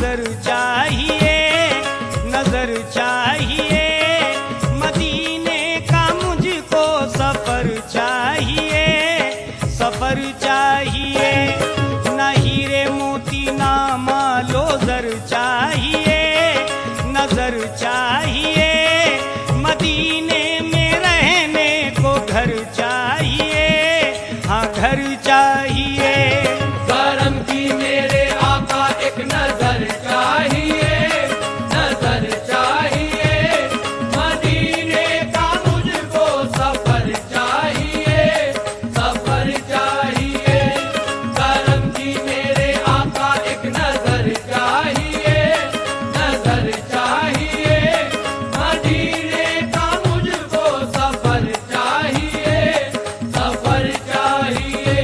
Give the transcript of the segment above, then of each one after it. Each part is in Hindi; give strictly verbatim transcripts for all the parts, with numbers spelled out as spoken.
नजर चाहिए, नजर चाहिए, मदीने का मुझको सफर चाहिए, सफर चाहिए, न हीरे मोती ना मालो जर चाहिए, नजर चाहिए, मदीने में रहने को घर चाहिए, हाँ घर चाहिए। करम की मेरे आका एक नजर चाहिए, नजर चाहिए, मदीने का मुझको सफर चाहिए, सफर चाहिए। करम की मेरे आका एक नजर चाहिए, नजर चाहिए, मदीने का मुझको सफर चाहिए, सफर चाहिए।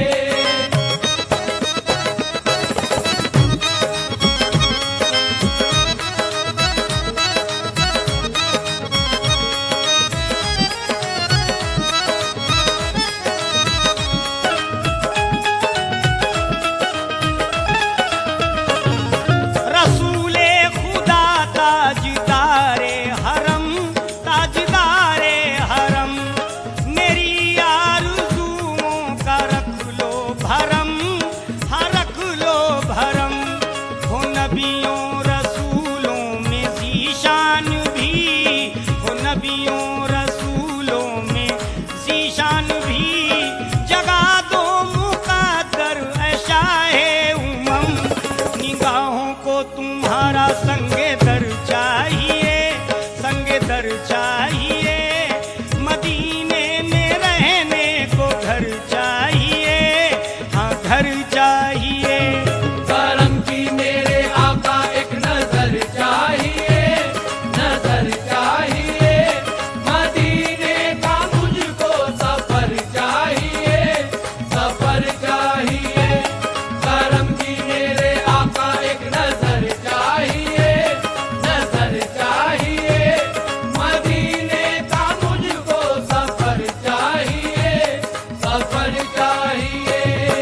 रसूले खुदा ताजदारे हरम, ताजदारे हरम, मेरी आरज़ुओं का रख लो भरम, हाँ रख लो भरम। हो नबियों रसूलों में ज़ीशान भी, हो नबियों रसूलों में ज़ीशान भी, जगा दो मुक़द्दर ऐ शाहे उमम, निगाहों को तुम्हारा संगे दर चाहिए, संगे दर चाहिए, मदीने में रहने को घर चाहिए, हाँ घर चाहिए। करम की मेरे आका एक नजर चाहिए, नजर चाहिए, मदीने का मुझको सफर चाहिए, सफर चाहिए। करम की मेरे आका एक नजर चाहिए, नजर चाहिए, मदीने का मुझको सफर चाहिए, सफर चाहिए।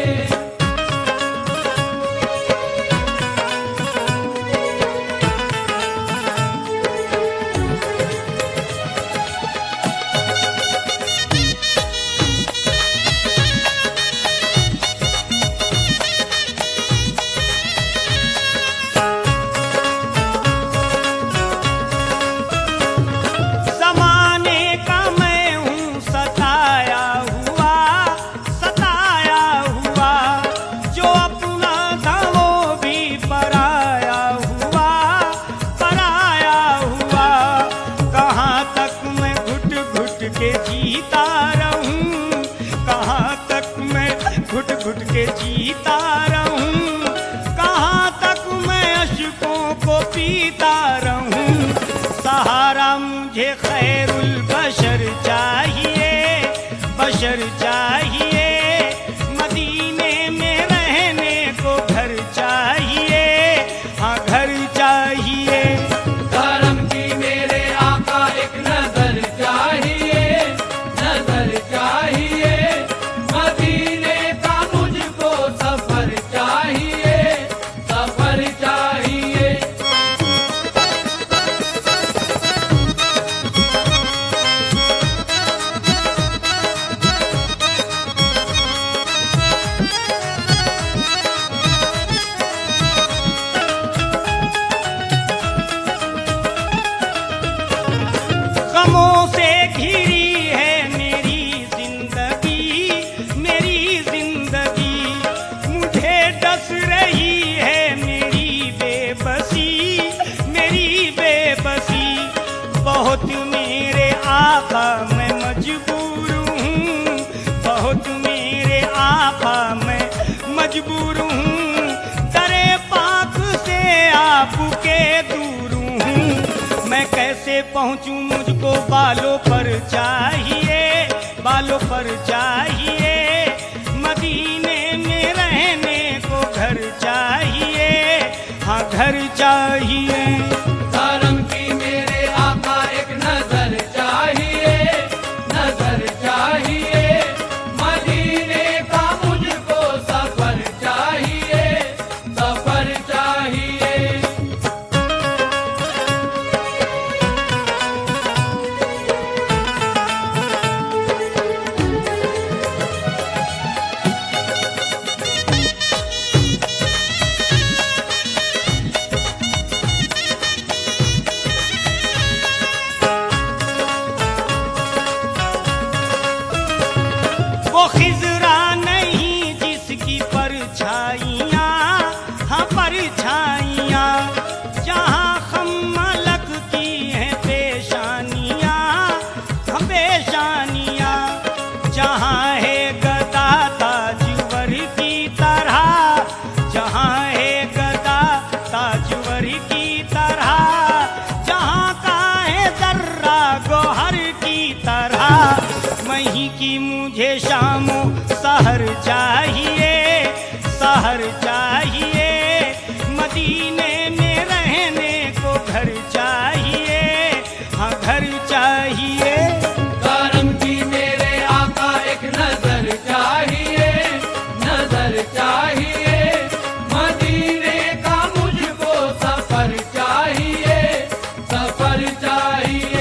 ज़माने का मैं हूँ सताया हुआ, सताया हुआ, जो अपना था वो भी पराया हुआ, पराया हुआ। कहाँ तक मैं घुट घुट के जीता रहूं, कहाँ तक मैं घुट घुट के जीता रहूं, कहाँ तक मैं अश्कों को पीता रहूं। सहारा मुझे खैरुल बशर चाहिए, बशर चाहिए, मदीने में रहने को घर चाहिए, हाँ घर चाहिए। करम की मेरे आका एक नजर चाहिए, नजर चाहिए, मदीने का मुझको सफर चाहिए, सफर चाहिए। गमों से घिरी है मेरी जिंदगी, मेरी जिंदगी, मुझे डस रही है मेरी बेबसी, मेरी बेबसी। बहुत मेरे आका मैं मजबूर हूँ, बहुत मेरे आका मैं मजबूर हूँ, दरे पाक से आपके दूर हूँ। मैं कैसे पहुँचूं, मुझको बालों पर चाहिए, बालों पर चाहिए, मदीने में रहने को घर चाहिए, हाँ घर चाहिए। करम की मेरे आका एक नजर चाहिए, नजर चाहिए, मदीने का मुझको सफर चाहिए, सफर चाहिए। सुबह शामों सहर चाहिए, सहर चाहिए, मदीने में रहने को घर चाहिए, हाँ घर चाहिए। करम की मेरे आका एक नजर चाहिए, नजर चाहिए, मदीने का मुझको सफर चाहिए, सफर चाहिए।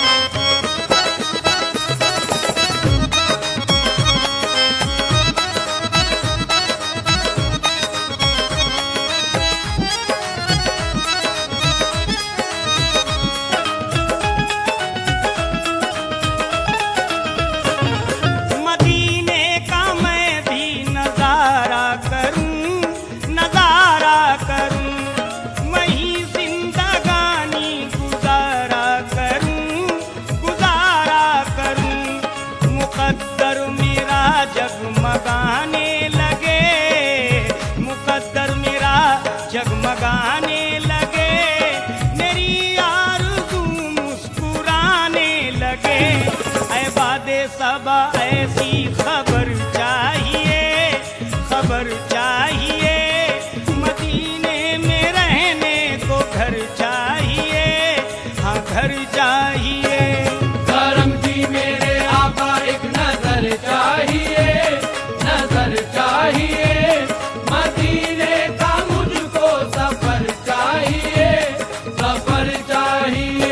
मदीने का मैं भी नजारा करूं, नजारा करूं, वहीं जिंदगानी गुजारा करूं, गुजारा करूं। मुकद्दर मेरा जगमगाने लगे, मुकद्दर मेरा जगमगाने लगे, मेरी आरज़ू मुस्कुराने लगे। ऐ बादे सबा ऐसी खबर चाहिए, खबर चाहिए, मदीने में रहने को घर चाहिए, हाँ घर चाहिए। करम की मेरे आका एक नजर चाहिए, नजर चाहिए, मदीने का मुझको सफर चाहिए, सफर चाहिए।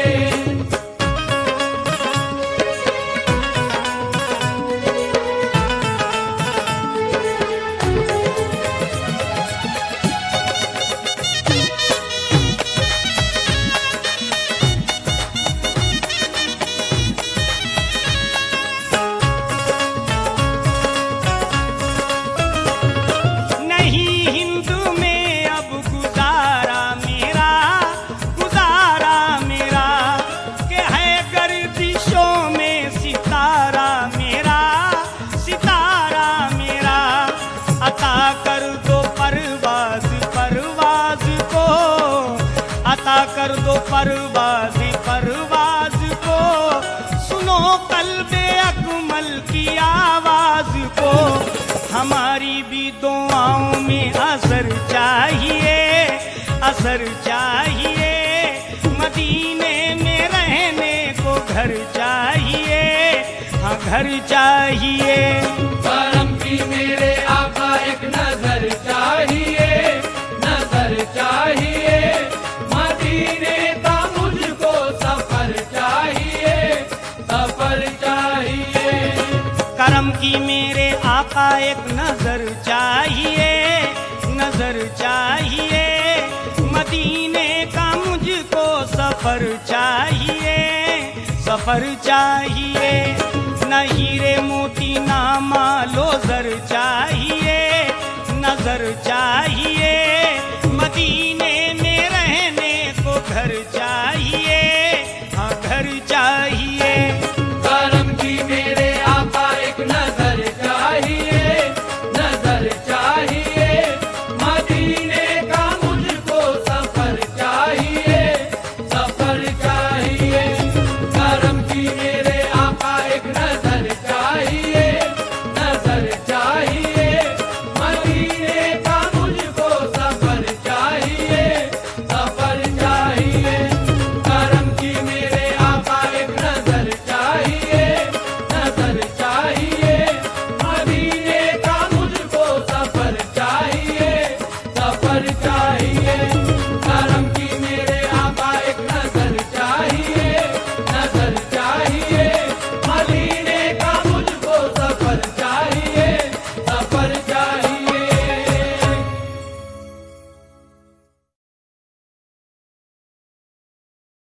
नहीं हिंदू में अब गुजारा मेरा, गुजारा मेरा, के है गर्दिशों में सितारा मेरा, सितारा मेरा। अता कर दो परवाज परवाज को, अता कर दो परवाज परवाज को, सुनो कल्बे अकमल की आवाज को। हमारी भी दुआओं में असर चाहिए, असर चाहिए, मदीने में रहने को घर चाहिए, हाँ घर चाहिए। करम की मेरे आका एक नजर चाहिए, नजर चाहिए, मदीने का मुझको सफर चाहिए, सफर चाहिए। करम की मेरे आका एक नजर चाहिए, नजर चाहिए, मदीने का मुझको सफर चाहिए, सफर चाहिए। न हीरे मोती ना मालो जर चाहिए, नजर चाहिए,